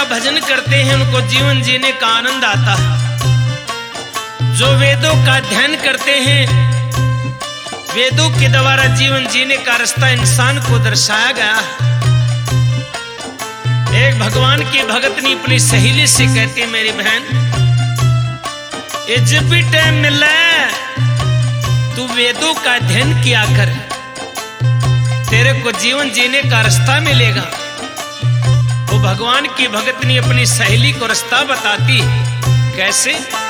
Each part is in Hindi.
भजन करते हैं उनको जीवन जीने का आनंद आता है। जो वेदों का अध्ययन करते हैं, वेदों के द्वारा जीवन जीने का रास्ता इंसान को दर्शाया गया है। एक भगवान की भगतनी अपनी सहेली से कहती है, मेरी बहन ये जब भी टाइम मिला तू वेदों का अध्ययन किया कर, तेरे को जीवन जीने का रास्ता मिलेगा। वो भगवान की भगतनी अपनी सहेली को रास्ता बताती है। कैसे?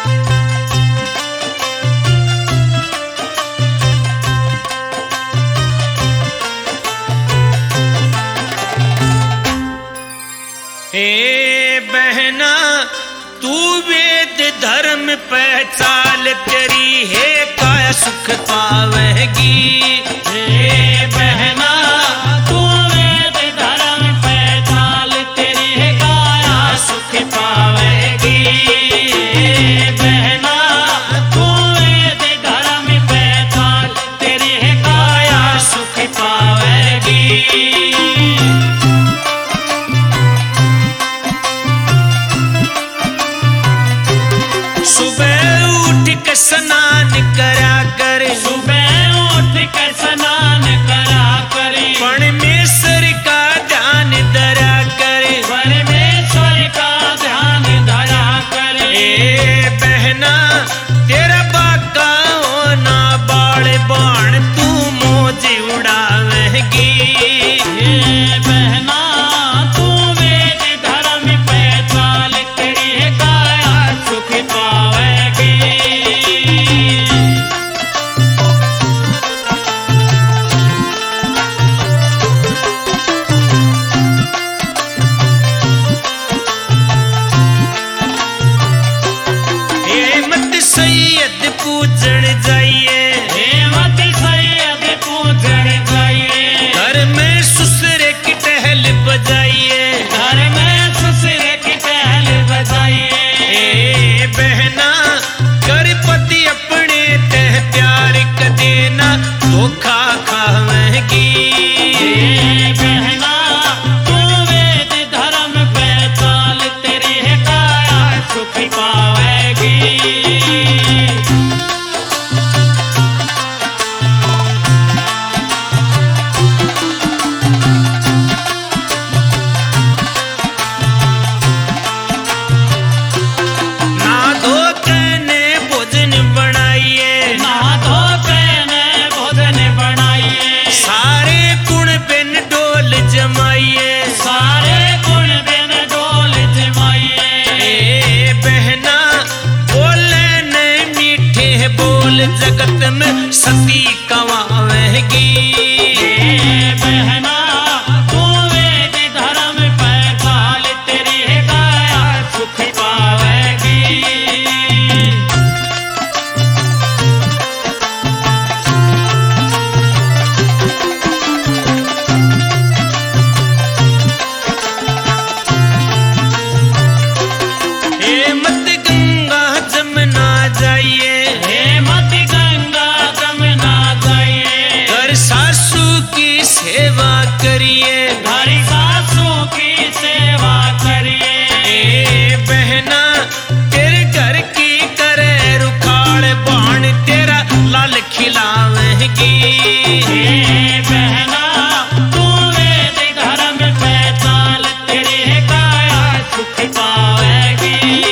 हे बहना तू वेद धर्म पहचान, तेरी है काया सुख पावेगी। हे बहना तू वेद धर्म पहचान, तेरी है काया सुख पावेगी। हे बहना तू वेद धर्म पहचान, तेरी है काया सुख पावेगी। स्नान करा करे, सुबह उठ कर स्नान करा करे, परमेश्वर का ध्यान धरा करे, परमेश्वर का ध्यान धरा करे। ए बहना तेरा बाका होना बाल बाण तू मौज उड़ावेगी। हे बहना तू वेद धर्म पहचान, तेरी है काया सुख पावेगी। सैयद पूजन जाइए, हेमत सैयद पूजन जाइए, घर में सुसरे की टहल बजाइए, घर में सुसरे की टहल बजाइए। ए बहना कर पति अपने तह प्यार क देना धोखा खावेगी। हे बहना तू वेद धर्म पहचान, तेरी है काया सुख पावेगी। जगत में सती कवावेगी। हे बहना तू वेद धर्म पहचान, तेरी है काया सुख पावेगी। हे मत गंगा जमुना जाइए, सेवा करिए, घर सासू की सेवा करिए। ए बहना तेरे घर की करे रुखाड़ बाण तेरा लाल खिलावेगी। हे बहना तू वेद धर्म पहचान, तेरी है काया सुख पावेगी।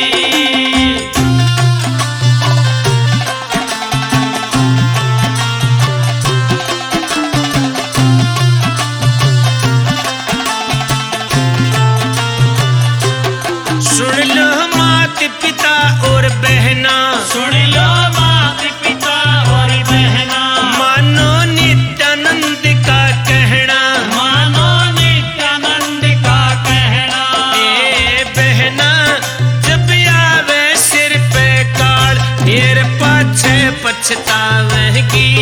सुन लो मात पिता और बहना, सुन लो मात पिता और बहना, मानो नित्यानंद का कहना, मानो नित्यानंद का कहना। ए बहना जब आवे सिर पे काल फिर पाछे पछतावेगी।